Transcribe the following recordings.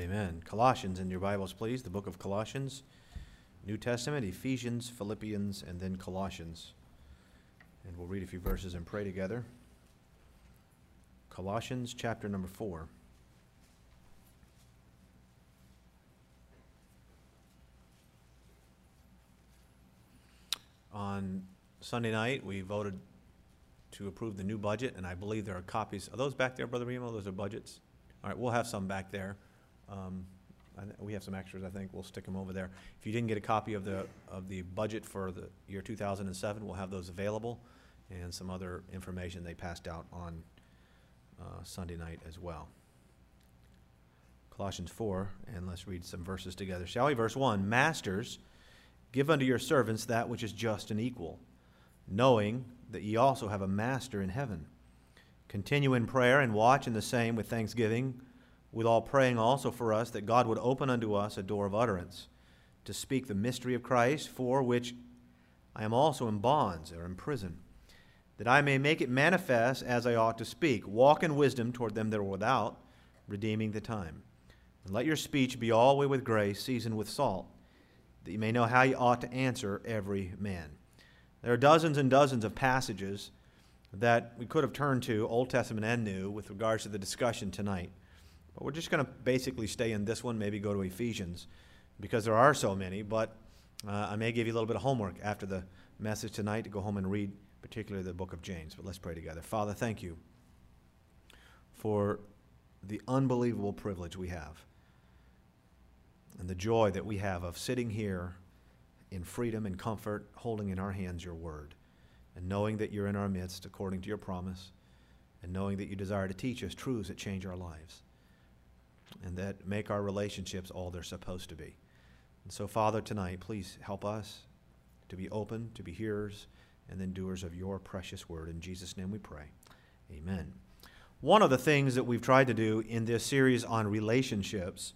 Amen. Colossians in your Bibles, please. The book of Colossians, New Testament, Ephesians, Philippians, and then Colossians. And we'll read a few verses and pray together. Colossians chapter number 4. On Sunday night, we voted to approve the new budget, and I believe there are copies. Are those back there, Brother Remo? Those are budgets? All right, we'll have some back there. We have some extras, I think. We'll stick them over there. If you didn't get a copy of the budget for the year 2007, we'll have those available, and some other information they passed out on Sunday night as well. Colossians 4, and let's read some verses together. Shall we? Verse 1, Masters, give unto your servants that which is just and equal, knowing that ye also have a master in heaven. Continue in prayer and watch in the same with thanksgiving, with all praying also for us, that God would open unto us a door of utterance, to speak the mystery of Christ, for which I am also in bonds or in prison, that I may make it manifest as I ought to speak. Walk in wisdom toward them that are without, redeeming the time. And let your speech be always with grace, seasoned with salt, that you may know how you ought to answer every man. There are dozens and dozens of passages that we could have turned to, Old Testament and New, with regards to the discussion tonight. But we're just going to basically stay in this one, maybe go to Ephesians, because there are so many. But I may give you a little bit of homework after the message tonight to go home and read, particularly the book of James. But let's pray together. Father, thank you for the unbelievable privilege we have and the joy that we have of sitting here in freedom and comfort, holding in our hands your word, and knowing that you're in our midst according to your promise, and knowing that you desire to teach us truths that change our lives and that make our relationships all they're supposed to be. And so, Father, tonight, please help us to be open, to be hearers, and then doers of your precious word. In Jesus' name we pray. Amen. One of the things that we've tried to do in this series on relationships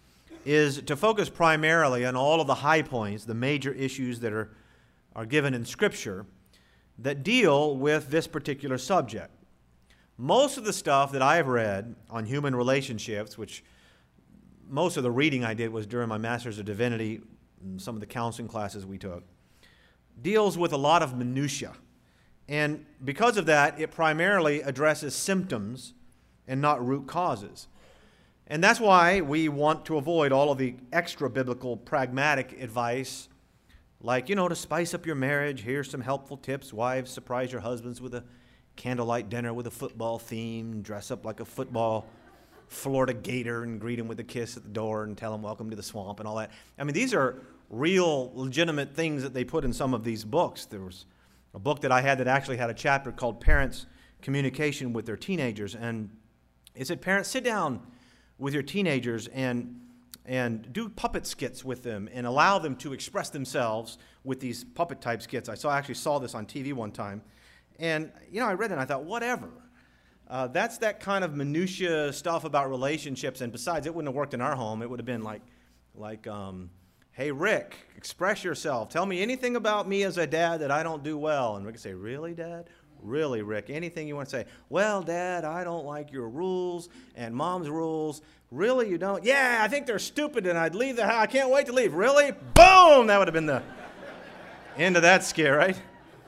is to focus primarily on all of the high points, the major issues that are given in Scripture that deal with this particular subject. Most of the stuff that I've read on human relationships, which most of the reading I did was during my Master's of Divinity and some of the counseling classes we took, deals with a lot of minutia. And because of that, it primarily addresses symptoms and not root causes. And that's why we want to avoid all of the extra biblical pragmatic advice, like, to spice up your marriage. Here's some helpful tips. Wives, surprise your husbands with a candlelight dinner with a football theme, dress up like a football Florida Gator and greet him with a kiss at the door and tell him welcome to the swamp and all that. I mean, these are real, legitimate things that they put in some of these books. There was a book that I had that actually had a chapter called Parents' Communication with Their Teenagers. And it said, parents, sit down with your teenagers and do puppet skits with them and allow them to express themselves with these puppet-type skits. I actually saw this on TV one time. And, I read it and I thought, whatever. That's that kind of minutia stuff about relationships. And besides, it wouldn't have worked in our home. It would have been like, hey, Rick, express yourself. Tell me anything about me as a dad that I don't do well. And Rick would say, really, Dad? Really, Rick? Anything you want to say? Well, Dad, I don't like your rules and Mom's rules. Really, you don't? Yeah, I think they're stupid and I'd leave the house. I can't wait to leave. Really? Boom! That would have been the end of that scare, right?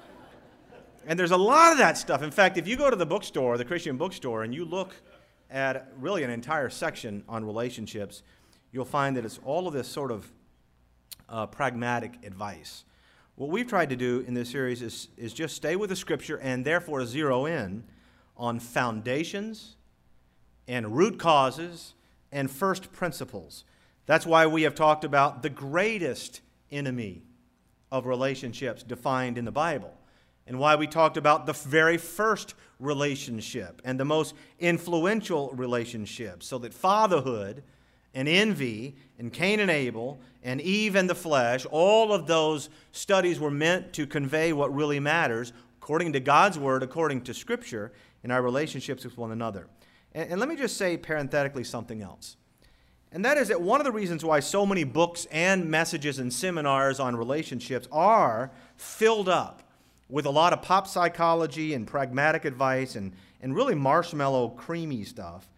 And there's a lot of that stuff. In fact, if you go to the bookstore, the Christian bookstore, and you look at really an entire section on relationships, you'll find that it's all of this sort of pragmatic advice. What we've tried to do in this series is just stay with the Scripture and therefore zero in on foundations and root causes and first principles. That's why we have talked about the greatest enemy of relationships defined in the Bible, and why we talked about the very first relationship and the most influential relationship, so that fatherhood and envy and Cain and Abel and Eve and the flesh, all of those studies were meant to convey what really matters according to God's Word, according to Scripture, in our relationships with one another. And let me just say parenthetically something else. And that is that one of the reasons why so many books and messages and seminars on relationships are filled up with a lot of pop psychology and pragmatic advice and really marshmallow creamy stuff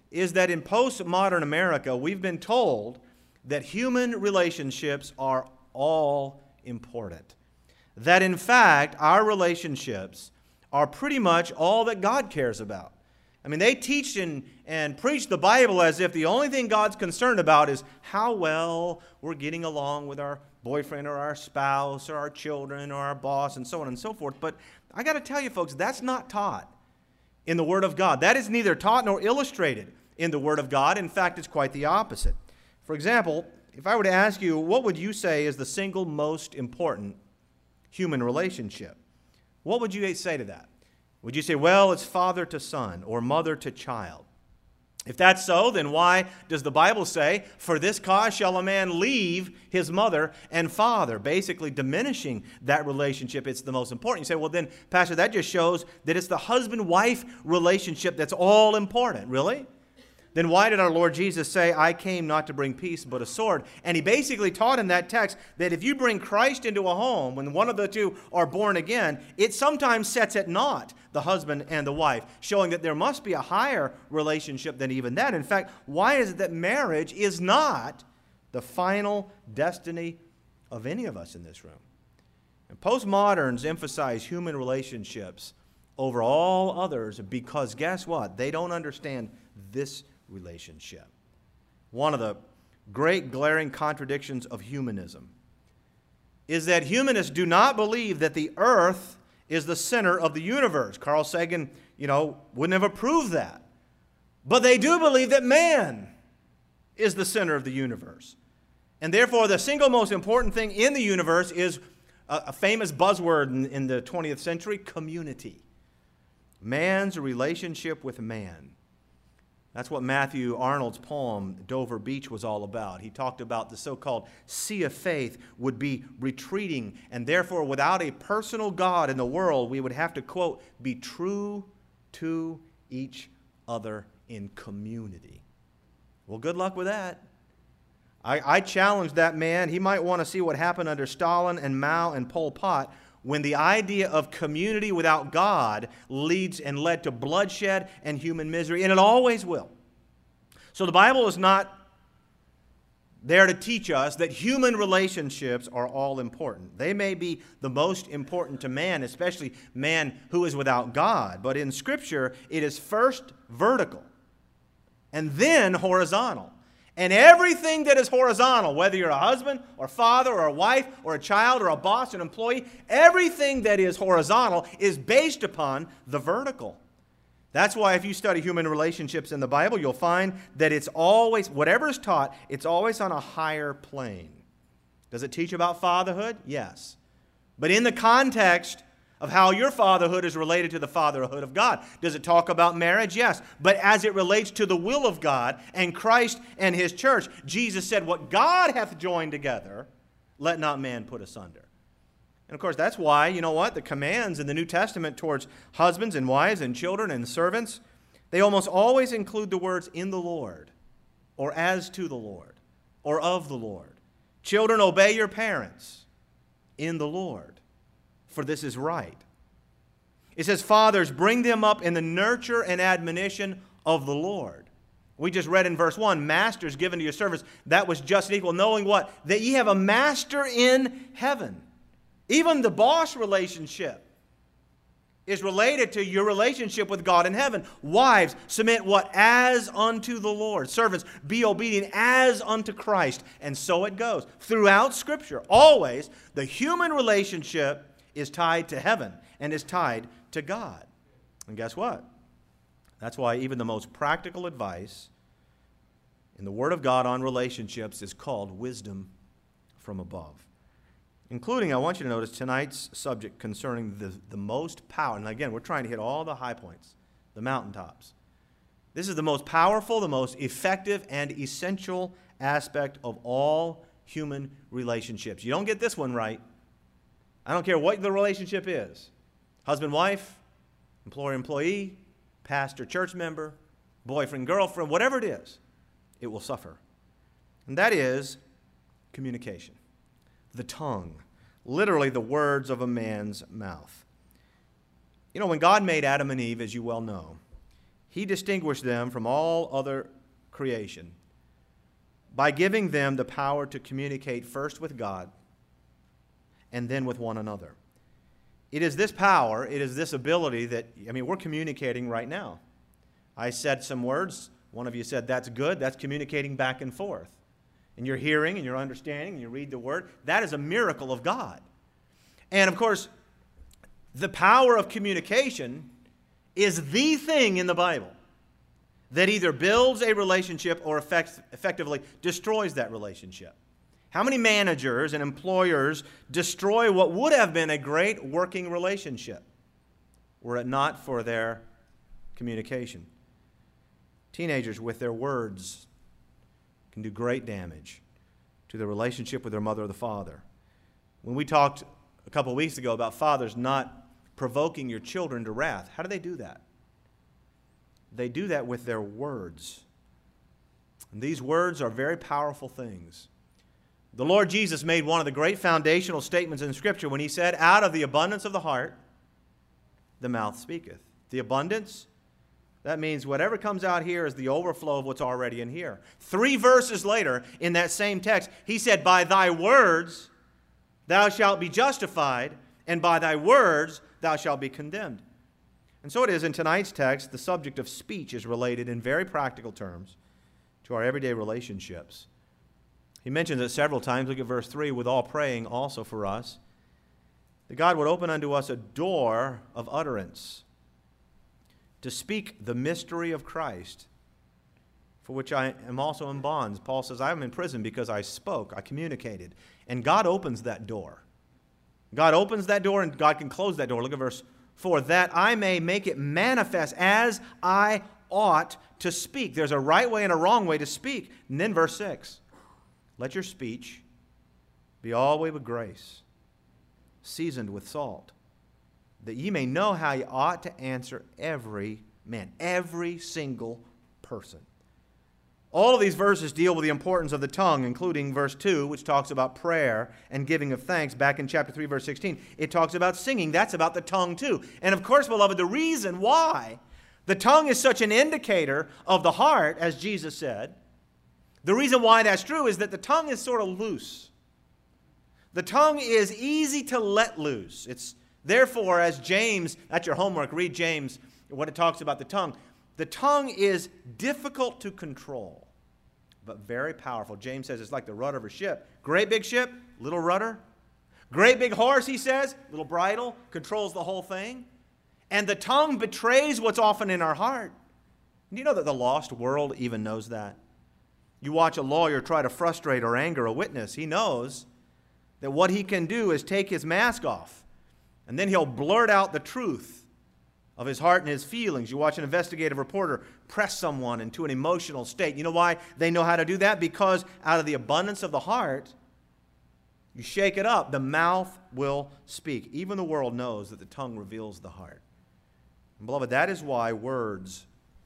is that in postmodern America, we've been told that human relationships are all important. That in fact, our relationships are pretty much all that God cares about. I mean, they teach and preach the Bible as if the only thing God's concerned about is how well we're getting along with our boyfriend or our spouse or our children or our boss and so on and so forth. But I got to tell you, folks, that's not taught in the Word of God. That is neither taught nor illustrated in the Word of God. In fact, it's quite the opposite. For example, if I were to ask you, what would you say is the single most important human relationship? What would you say to that? Would you say, well, it's father to son or mother to child? If that's so, then why does the Bible say, for this cause shall a man leave his mother and father, basically diminishing that relationship? It's the most important. You say, well, then, Pastor, that just shows that it's the husband-wife relationship that's all important. Really? Then why did our Lord Jesus say, I came not to bring peace but a sword? And he basically taught in that text that if you bring Christ into a home, when one of the two are born again, it sometimes sets at naught the husband and the wife, showing that there must be a higher relationship than even that. In fact, why is it that marriage is not the final destiny of any of us in this room? And postmoderns emphasize human relationships over all others because guess what? They don't understand this relationship. One of the great glaring contradictions of humanism is that humanists do not believe that the earth is the center of the universe. Carl Sagan, wouldn't have approved that. But they do believe that man is the center of the universe. And therefore, the single most important thing in the universe is a famous buzzword in the 20th century, community. Man's relationship with man. That's what Matthew Arnold's poem, Dover Beach, was all about. He talked about the so-called sea of faith would be retreating, and therefore without a personal God in the world, we would have to, quote, be true to each other in community. Well, good luck with that. I challenge that man. He might want to see what happened under Stalin and Mao and Pol Pot, when the idea of community without God leads and led to bloodshed and human misery, and it always will. So the Bible is not there to teach us that human relationships are all important. They may be the most important to man, especially man who is without God. But in Scripture, it is first vertical and then horizontal. And everything that is horizontal, whether you're a husband or father or a wife or a child or a boss, an employee, everything that is horizontal is based upon the vertical. That's why if you study human relationships in the Bible, you'll find that it's always, whatever is taught, it's always on a higher plane. Does it teach about fatherhood? Yes. But in the context of how your fatherhood is related to the fatherhood of God. Does it talk about marriage? Yes. But as it relates to the will of God and Christ and His church, Jesus said, what God hath joined together, let not man put asunder. And of course, that's why, the commands in the New Testament towards husbands and wives and children and servants, they almost always include the words in the Lord, or as to the Lord, or of the Lord. Children, obey your parents in the Lord, for this is right. It says, fathers, bring them up in the nurture and admonition of the Lord. We just read in verse 1, masters given to your servants, that was just and equal, knowing what? That ye have a master in heaven. Even the boss relationship is related to your relationship with God in heaven. Wives, submit what? As unto the Lord. Servants, be obedient as unto Christ. And so it goes. Throughout Scripture, always, the human relationship is tied to heaven and is tied to God. And guess what? That's why even the most practical advice in the Word of God on relationships is called wisdom from above. Including, I want you to notice tonight's subject concerning the most power. And again, we're trying to hit all the high points, the mountaintops. This is the most powerful, the most effective, and essential aspect of all human relationships. You don't get this one right, I don't care what the relationship is. Husband, wife, employer, employee, pastor, church member, boyfriend, girlfriend, whatever it is, it will suffer. And that is communication. The tongue, literally the words of a man's mouth. When God made Adam and Eve, as you well know, He distinguished them from all other creation by giving them the power to communicate first with God and then with one another. It is this power, it is this ability that, we're communicating right now. I said some words. One of you said, that's good. That's communicating back and forth. And you're hearing and you're understanding and you read the Word. That is a miracle of God. And, of course, the power of communication is the thing in the Bible that either builds a relationship or effectively destroys that relationship. How many managers and employers destroy what would have been a great working relationship were it not for their communication? Teenagers with their words can do great damage to their relationship with their mother or the father. When we talked a couple of weeks ago about fathers not provoking your children to wrath, how do they do that? They do that with their words. And these words are very powerful things. The Lord Jesus made one of the great foundational statements in Scripture when he said, out of the abundance of the heart, the mouth speaketh. The abundance, that means whatever comes out here is the overflow of what's already in here. 3 verses later, in that same text, he said, by thy words thou shalt be justified, and by thy words thou shalt be condemned. And so it is in tonight's text, the subject of speech is related in very practical terms to our everyday relationships. He mentions it several times. Look at verse 3, with all praying also for us, that God would open unto us a door of utterance to speak the mystery of Christ, for which I am also in bonds. Paul says, I am in prison because I spoke, I communicated. And God opens that door. God opens that door and God can close that door. Look at verse 4, that I may make it manifest as I ought to speak. There's a right way and a wrong way to speak. And then verse 6, let your speech be always with grace, seasoned with salt, that ye may know how ye ought to answer every man, every single person. All of these verses deal with the importance of the tongue, including verse 2, which talks about prayer and giving of thanks. Back in chapter 3, verse 16, it talks about singing. That's about the tongue too. And of course, beloved, the reason why the tongue is such an indicator of the heart, as Jesus said, the reason why that's true is that the tongue is sort of loose. The tongue is easy to let loose. It's therefore, as James, that's your homework, read James, what it talks about the tongue. The tongue is difficult to control, but very powerful. James says it's like the rudder of a ship. Great big ship, little rudder. Great big horse, he says, little bridle, controls the whole thing. And the tongue betrays what's often in our heart. Do you know that the lost world even knows that? You watch a lawyer try to frustrate or anger a witness. He knows that what he can do is take his mask off, and then he'll blurt out the truth of his heart and his feelings. You watch an investigative reporter press someone into an emotional state. You know why they know how to do that? Because out of the abundance of the heart, you shake it up, the mouth will speak. Even the world knows that the tongue reveals the heart. And beloved, that is why words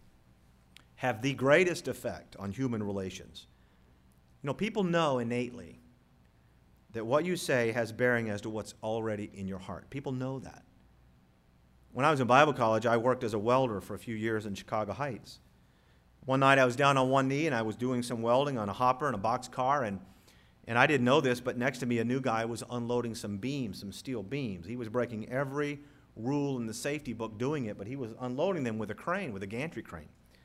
have the greatest effect on human relations. You know, people know innately that what you say has bearing as to what's already in your heart. People know that. When I was in Bible college, I worked as a welder for a few years in Chicago Heights. One night I was down on one knee and I was doing some welding on a hopper and a box car, and I didn't know this, but next to me a new guy was unloading some beams, some steel beams. He was breaking every rule in the safety book doing it, but he was unloading them with a crane, with a gantry crane.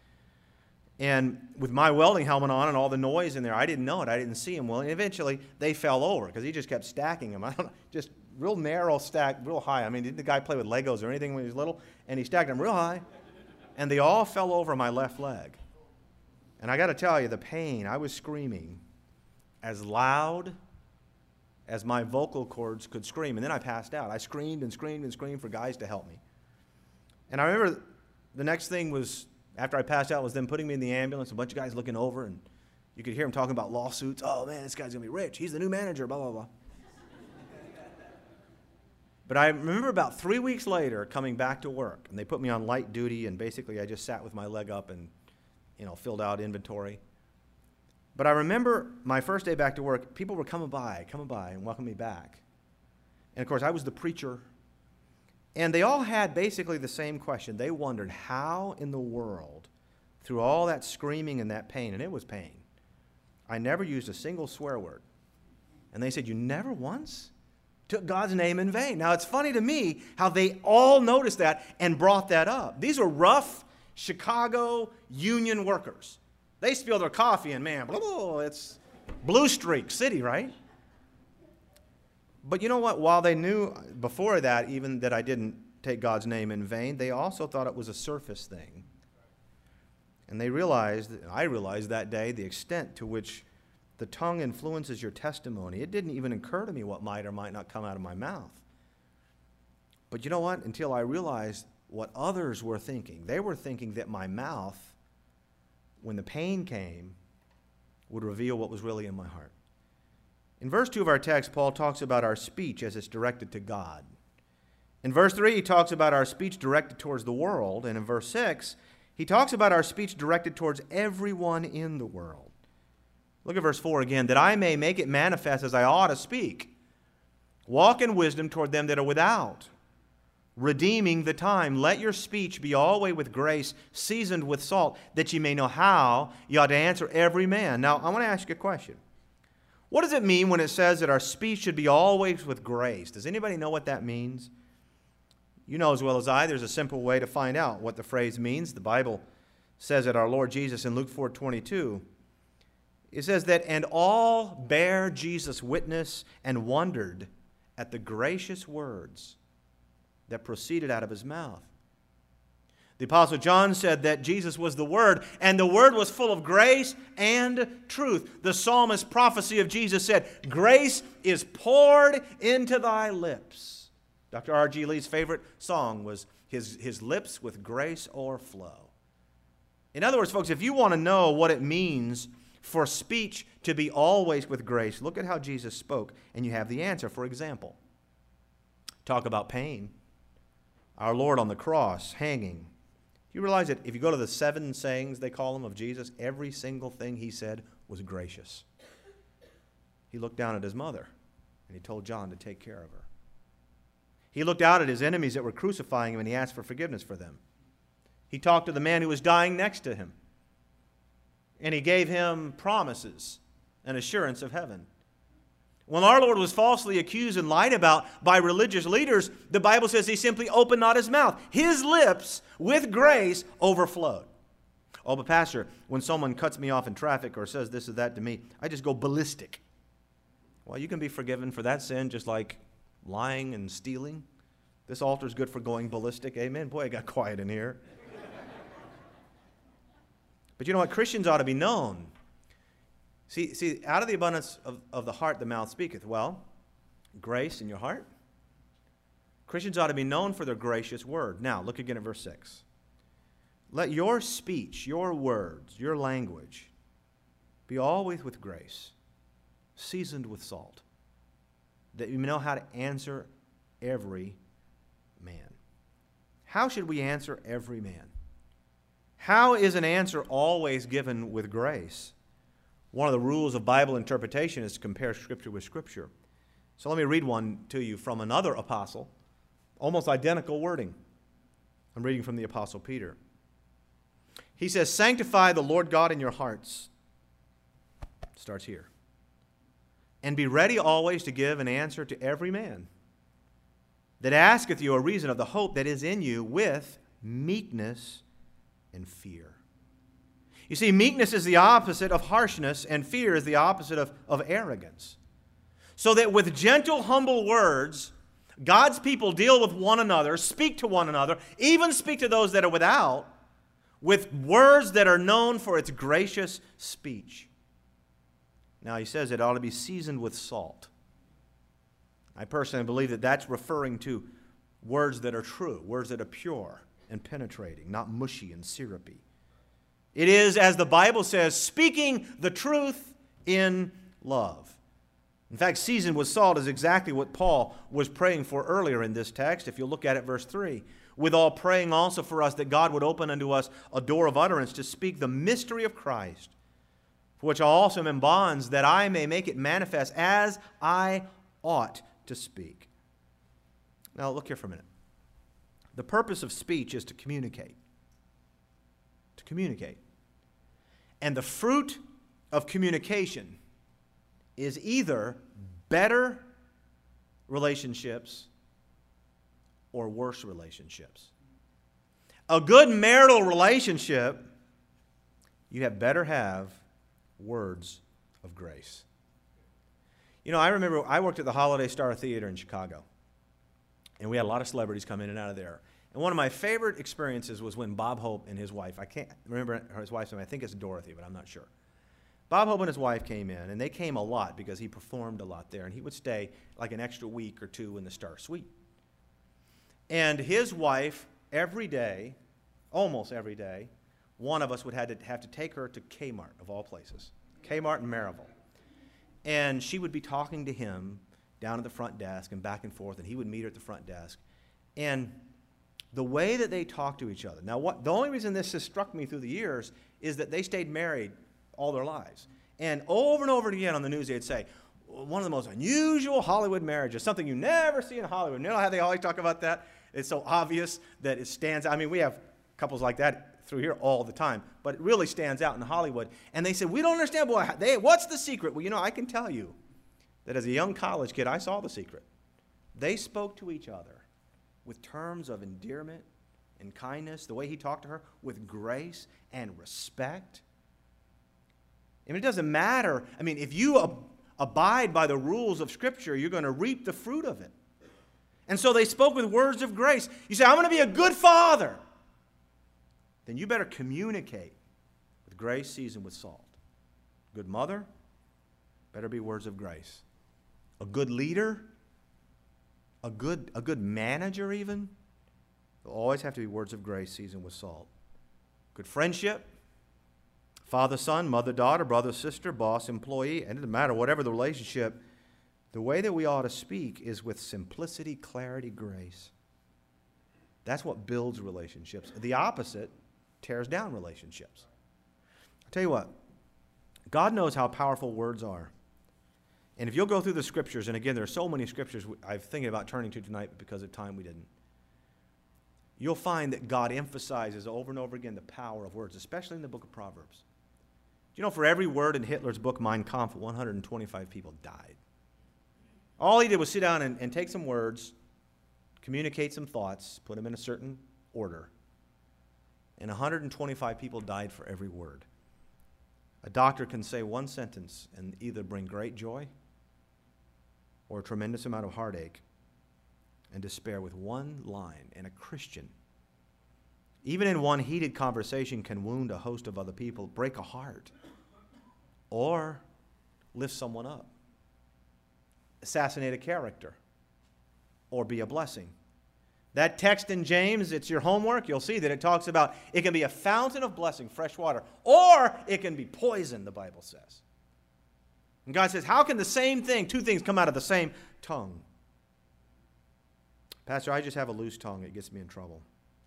And with my welding helmet on and all the noise in there, I didn't know it. I didn't see him well. And eventually, they fell over because he just kept stacking them. I don't know, just real narrow stack, real high. I mean, didn't the guy play with Legos or anything when he was little? And he stacked them real high. And they all fell over my left leg. And I got to tell you, the pain, I was screaming as loud as my vocal cords could scream. And then I passed out. I screamed and screamed and screamed for guys to help me. And I remember the next thing was, after I passed out, was them putting me in the ambulance, a bunch of guys looking over, and you could hear them talking about lawsuits. Oh, man, this guy's going to be rich. He's the new manager, blah, blah, blah. But I remember about 3 weeks later coming back to work, and they put me on light duty, and basically I just sat with my leg up and, filled out inventory. But I remember my first day back to work, people were coming by and welcoming me back. And, of course, I was the preacher, And they all had basically the same question. They wondered how in the world, through all that screaming and that pain, and it was pain, I never used a single swear word. And they said, you never once took God's name in vain. Now, it's funny to me how they all noticed that and brought that up. These are rough Chicago union workers. They spill their coffee and, man, blah, blah, it's Blue Streak City, right? But you know what? While they knew before that even that I didn't take God's name in vain, they also thought it was a surface thing. And I realized that day the extent to which the tongue influences your testimony. It didn't even occur to me what might or might not come out of my mouth. But you know what? Until I realized what others were thinking. They were thinking that my mouth, when the pain came, would reveal what was really in my heart. In verse 2 of our text, Paul talks about our speech as it's directed to God. In verse 3, he talks about our speech directed towards the world. And in verse 6, he talks about our speech directed towards everyone in the world. Look at verse 4 again. That I may make it manifest as I ought to speak. Walk in wisdom toward them that are without, redeeming the time. Let your speech be always with grace, seasoned with salt, that ye may know how ye ought to answer every man. Now, I want to ask you a question. What does it mean when it says that our speech should be always with grace? Does anybody know what that means? You know as well as I, there's a simple way to find out what the phrase means. The Bible says that our Lord Jesus in Luke 4:22, it says that, and all bare Jesus witness and wondered at the gracious words that proceeded out of his mouth. The Apostle John said that Jesus was the Word, and the Word was full of grace and truth. The psalmist's prophecy of Jesus said, grace is poured into thy lips. Dr. R.G. Lee's favorite song was his lips with grace o'erflow. In other words, folks, if you want to know what it means for speech to be always with grace, look at how Jesus spoke, and you have the answer. For example, talk about pain. Our Lord on the cross, hanging. Do you realize that if you go to the 7 sayings, they call them, of Jesus, every single thing he said was gracious. He looked down at his mother, and he told John to take care of her. He looked out at his enemies that were crucifying him, and he asked for forgiveness for them. He talked to the man who was dying next to him, and he gave him promises and assurance of heaven. When our Lord was falsely accused and lied about by religious leaders, the Bible says he simply opened not his mouth. His lips, with grace, overflowed. Oh, but Pastor, when someone cuts me off in traffic or says this or that to me, I just go ballistic. Well, you can be forgiven for that sin just like lying and stealing. This altar is good for going ballistic. Amen. Boy, it got quiet in here. But you know what? Christians ought to be known. See, out of the abundance of the heart, the mouth speaketh. Well, grace in your heart. Christians ought to be known for their gracious word. Now, look again at verse 6. Let your speech, your words, your language be always with grace, seasoned with salt, that you may know how to answer every man. How should we answer every man? How is an answer always given with grace? One of the rules of Bible interpretation is to compare Scripture with Scripture. So let me read one to you from another apostle, almost identical wording. I'm reading from the Apostle Peter. He says, sanctify the Lord God in your hearts. Starts here. And be ready always to give an answer to every man that asketh you a reason of the hope that is in you with meekness and fear. You see, meekness is the opposite of harshness, and fear is the opposite of arrogance. So that with gentle, humble words, God's people deal with one another, speak to one another, even speak to those that are without, with words that are known for its gracious speech. Now, he says it ought to be seasoned with salt. I personally believe that that's referring to words that are true, words that are pure and penetrating, not mushy and syrupy. It is, as the Bible says, speaking the truth in love. In fact, seasoned with salt is exactly what Paul was praying for earlier in this text. If you look at it, verse 3, withal praying also for us that God would open unto us a door of utterance to speak the mystery of Christ, for which I also am in bonds, that I may make it manifest as I ought to speak. Now, look here for a minute. The purpose of speech is to communicate. To communicate. And the fruit of communication is either better relationships or worse relationships. A good marital relationship, you had better have words of grace. You know, I remember I worked at the Holiday Star Theater in Chicago, and we had a lot of celebrities come in and out of there. And one of my favorite experiences was when Bob Hope and his wife, I can't remember his wife's name, I think it's Dorothy, but I'm not sure. Bob Hope and his wife came in, and they came a lot because he performed a lot there, and he would stay like an extra week or two in the Star Suite. And his wife, every day, almost every day, one of us would have to take her to Kmart, of all places, Kmart in Maryville. And she would be talking to him down at the front desk and back and forth, and he would meet her at the front desk. And the way that they talked to each other. Now, the only reason this has struck me through the years is that they stayed married all their lives. And over again on the news, they'd say, one of the most unusual Hollywood marriages, something you never see in Hollywood. You know how they always talk about that? It's so obvious that it stands out. I mean, we have couples like that through here all the time, but it really stands out in Hollywood. And they said, we don't understand, boy, what's the secret? Well, you know, I can tell you that as a young college kid, I saw the secret. They spoke to each other with terms of endearment and kindness, the way he talked to her, with grace and respect. I mean, it doesn't matter. I mean, if you abide by the rules of Scripture, you're going to reap the fruit of it. And so they spoke with words of grace. You say, I'm going to be a good father. Then you better communicate with grace seasoned with salt. Good mother, better be words of grace. A good leader, a good manager even, there'll always have to be words of grace seasoned with salt. Good friendship, father, son, mother, daughter, brother, sister, boss, employee, and it doesn't matter, whatever the relationship, the way that we ought to speak is with simplicity, clarity, grace. That's what builds relationships. The opposite tears down relationships. I'll tell you what, God knows how powerful words are. And if you'll go through the Scriptures, and again, there are so many Scriptures I'm thinking about turning to tonight, but because of time we didn't. You'll find that God emphasizes over and over again the power of words, especially in the book of Proverbs. Do you know, for every word in Hitler's book, Mein Kampf, 125 people died. All he did was sit down and take some words, communicate some thoughts, put them in a certain order, and 125 people died for every word. A doctor can say one sentence and either bring great joy or a tremendous amount of heartache and despair with one line. And a Christian, even in one heated conversation, can wound a host of other people, break a heart, or lift someone up, assassinate a character, or be a blessing. That text in James, it's your homework. You'll see that it talks about it can be a fountain of blessing, fresh water, or it can be poison, the Bible says. And God says, how can the same thing, two things come out of the same tongue? Pastor, I just have a loose tongue. It gets me in trouble.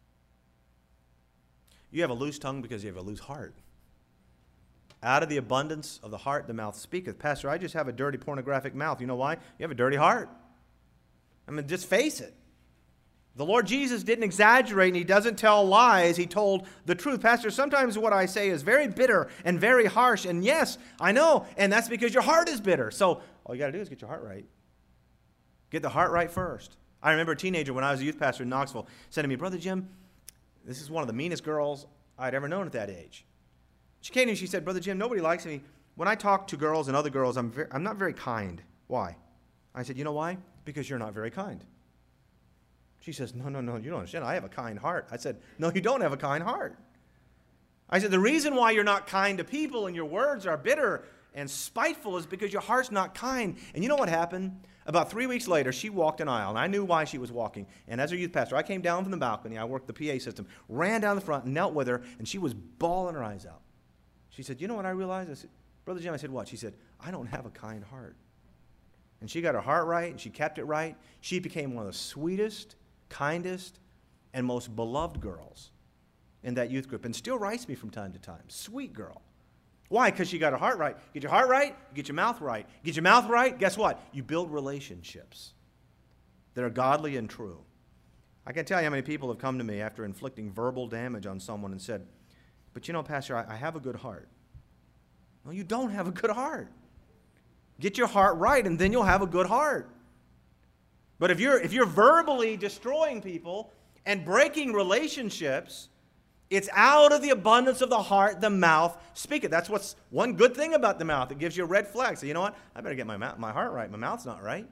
You have a loose tongue because you have a loose heart. Out of the abundance of the heart, the mouth speaketh. Pastor, I just have a dirty, pornographic mouth. You know why? You have a dirty heart. I mean, just face it. The Lord Jesus didn't exaggerate and he doesn't tell lies. He told the truth. Pastor, sometimes what I say is very bitter and very harsh. And yes, I know. And that's because your heart is bitter. So all you got to do is get your heart right. Get the heart right first. I remember a teenager when I was a youth pastor in Knoxville said to me, Brother Jim, this is one of the meanest girls I'd ever known at that age. She came to me and she said, Brother Jim, nobody likes me. When I talk to girls and other girls, I'm not very kind. Why? I said, you know why? Because you're not very kind. She says, no, you don't understand. I have a kind heart. I said, no, you don't have a kind heart. I said, the reason why you're not kind to people and your words are bitter and spiteful is because your heart's not kind. And you know what happened? About 3 weeks later, she walked an aisle, and I knew why she was walking. And as a youth pastor, I came down from the balcony. I worked the PA system, ran down the front, and knelt with her, and she was bawling her eyes out. She said, you know what I realized? I said, Brother Jim, I said, what? She said, I don't have a kind heart. And she got her heart right, and she kept it right. She became one of the sweetest, kindest, and most beloved girls in that youth group, and still writes me from time to time. Sweet girl. Why? Because she got her heart right. Get your heart right, you get your mouth right. Get your mouth right, guess what? You build relationships that are godly and true. I can tell you how many people have come to me after inflicting verbal damage on someone and said, but you know, Pastor, I have a good heart. Well, you don't have a good heart. Get your heart right, and then you'll have a good heart. But if you're verbally destroying people and breaking relationships, it's out of the abundance of the heart, the mouth speaketh. That's what's one good thing about the mouth. It gives you a red flag. So you know what? I better get my heart right. My mouth's not right.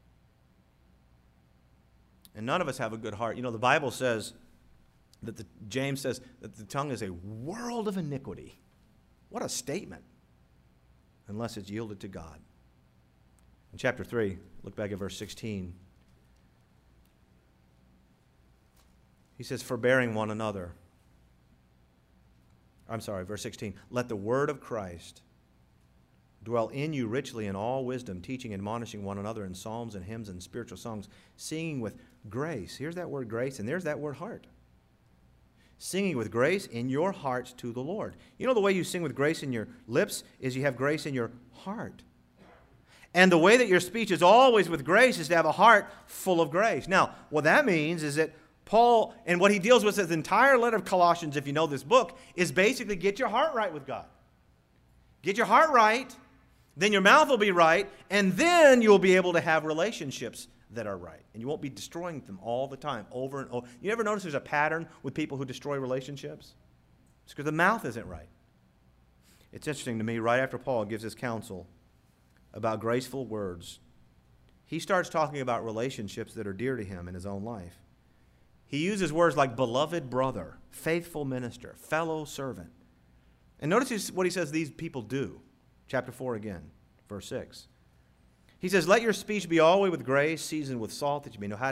And none of us have a good heart. You know, the Bible says that James says that the tongue is a world of iniquity. What a statement. Unless it's yielded to God. In chapter 3, look back at verse 16. He says, forbearing one another. Verse 16. Let the word of Christ dwell in you richly in all wisdom, teaching and admonishing one another in psalms and hymns and spiritual songs, singing with grace. Here's that word grace, and there's that word heart. Singing with grace in your hearts to the Lord. You know the way you sing with grace in your lips is you have grace in your heart. And the way that your speech is always with grace is to have a heart full of grace. Now, what that means is that Paul, and what he deals with his entire letter of Colossians, if you know this book, is basically get your heart right with God. Get your heart right, then your mouth will be right, and then you'll be able to have relationships that are right. And you won't be destroying them all the time, over and over. You ever notice there's a pattern with people who destroy relationships? It's because the mouth isn't right. It's interesting to me, right after Paul gives his counsel about graceful words, he starts talking about relationships that are dear to him in his own life. He uses words like beloved brother, faithful minister, fellow servant. And notice what he says these people do. Chapter 4 again, verse 6. He says, let your speech be always with grace, seasoned with salt, that you may know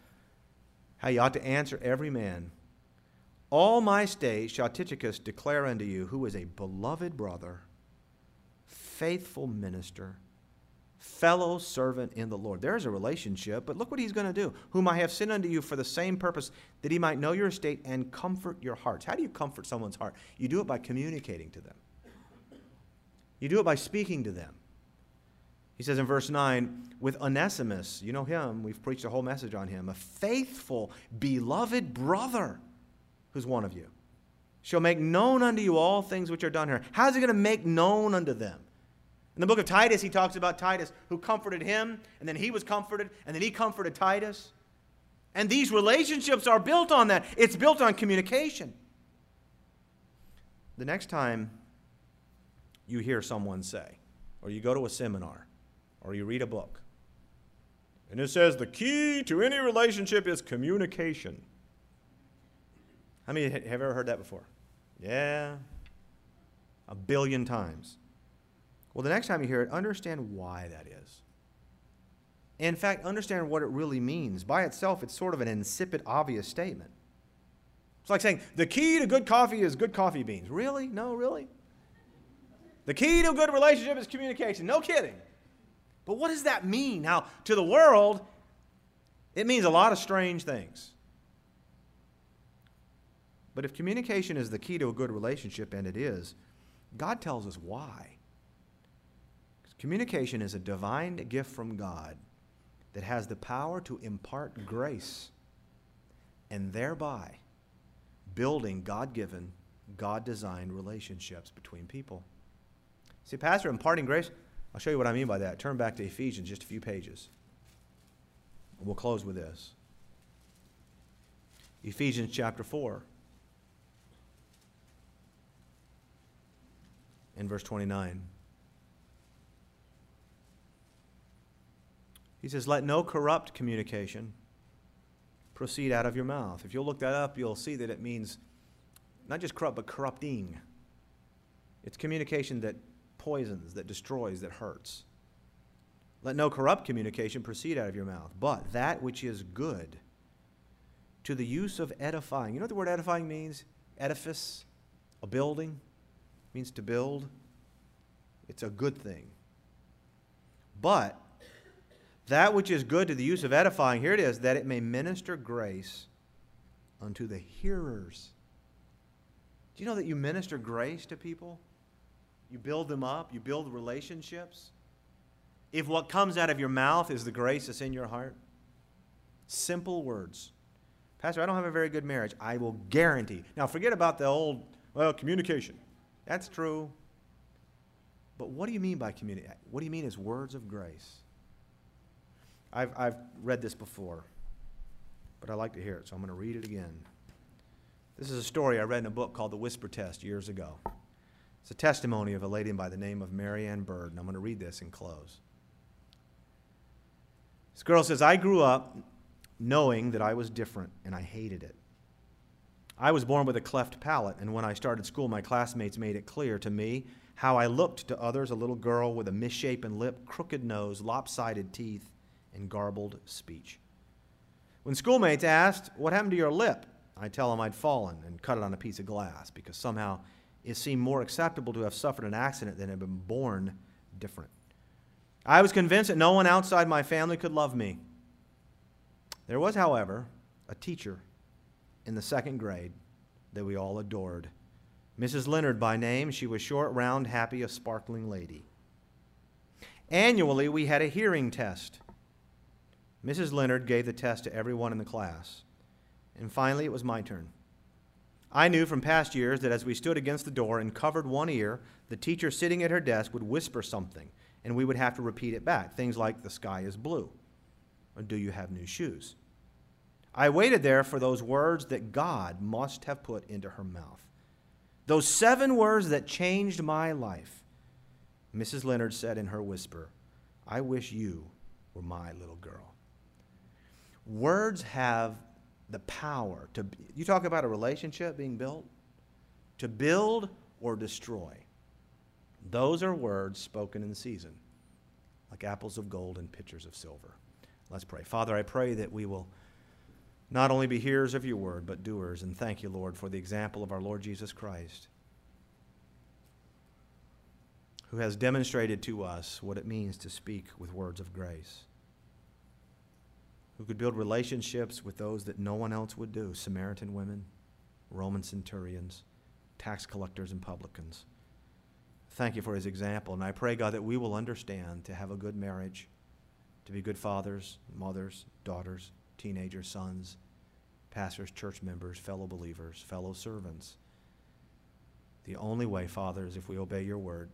how you ought to answer every man. All my state shall Tychicus declare unto you, who is a beloved brother, faithful minister, fellow servant in the Lord. There's a relationship, but look what he's going to do. Whom I have sent unto you for the same purpose, that he might know your estate and comfort your hearts. How do you comfort someone's heart? You do it by communicating to them. You do it by speaking to them. He says in verse 9, with Onesimus, you know him, we've preached a whole message on him, a faithful, beloved brother, who's one of you, shall make known unto you all things which are done here. How's he going to make known unto them? In the book of Titus, he talks about Titus, who comforted him, and then he was comforted, and then he comforted Titus. And these relationships are built on that. It's built on communication. The next time you hear someone say, or you go to a seminar, or you read a book, and it says the key to any relationship is communication. How many have ever heard that before? Yeah, 1 billion times. Well, the next time you hear it, understand why that is. In fact, understand what it really means. By itself, it's sort of an insipid, obvious statement. It's like saying, the key to good coffee is good coffee beans. Really? No, really? The key to a good relationship is communication. No kidding. But what does that mean? Now, to the world, it means a lot of strange things. But if communication is the key to a good relationship, and it is, God tells us why. Communication is a divine gift from God that has the power to impart grace and thereby building God-given, God-designed relationships between people. See, Pastor, imparting grace, I'll show you what I mean by that. Turn back to Ephesians, just a few pages. We'll close with this. Ephesians chapter 4 and verse 29. He says, let no corrupt communication proceed out of your mouth. If you'll look that up, you'll see that it means not just corrupt, but corrupting. It's communication that poisons, that destroys, that hurts. Let no corrupt communication proceed out of your mouth, but that which is good to the use of edifying. You know what the word edifying means? Edifice, a building, means to build. It's a good thing. But that which is good to the use of edifying, here it is, that it may minister grace unto the hearers. Do you know that you minister grace to people? You build them up. You build relationships. If what comes out of your mouth is the grace that's in your heart, simple words, Pastor, I don't have a very good marriage. I will guarantee. Now, forget about the old, communication. That's true. But what do you mean by communication? What do you mean as words of grace? I've read this before, but I like to hear it, so I'm going to read it again. This is a story I read in a book called The Whisper Test years ago. It's a testimony of a lady by the name of Mary Ann Bird, and I'm going to read this and close. This girl says, I grew up knowing that I was different, and I hated it. I was born with a cleft palate, and when I started school, my classmates made it clear to me how I looked to others, a little girl with a misshapen lip, crooked nose, lopsided teeth, and garbled speech. When schoolmates asked, what happened to your lip? I tell them I'd fallen and cut it on a piece of glass because somehow it seemed more acceptable to have suffered an accident than have been born different. I was convinced that no one outside my family could love me. There was, however, a teacher in the second grade that we all adored. Mrs. Leonard by name. She was short, round, happy, a sparkling lady. Annually, we had a hearing test. Mrs. Leonard gave the test to everyone in the class. And finally, it was my turn. I knew from past years that as we stood against the door and covered one ear, the teacher sitting at her desk would whisper something, and we would have to repeat it back. Things like, the sky is blue, or do you have new shoes? I waited there for those words that God must have put into her mouth. Those 7 words that changed my life. Mrs. Leonard said in her whisper, I wish you were my little girl. Words have the power to, you talk about a relationship being built, to build or destroy. Those are words spoken in season, like apples of gold and pitchers of silver. Let's pray. Father, I pray that we will not only be hearers of your word, but doers. And thank you, Lord, for the example of our Lord Jesus Christ, who has demonstrated to us what it means to speak with words of grace, who could build relationships with those that no one else would do, Samaritan women, Roman centurions, tax collectors, and publicans. Thank you for his example, and I pray, God, that we will understand to have a good marriage, to be good fathers, mothers, daughters, teenagers, sons, pastors, church members, fellow believers, fellow servants. The only way, Father, is if we obey your word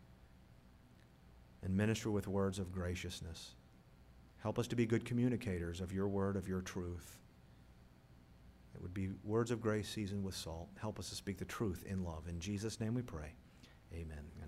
and minister with words of graciousness. Help us to be good communicators of your word, of your truth. It would be words of grace seasoned with salt. Help us to speak the truth in love. In Jesus' name we pray. Amen.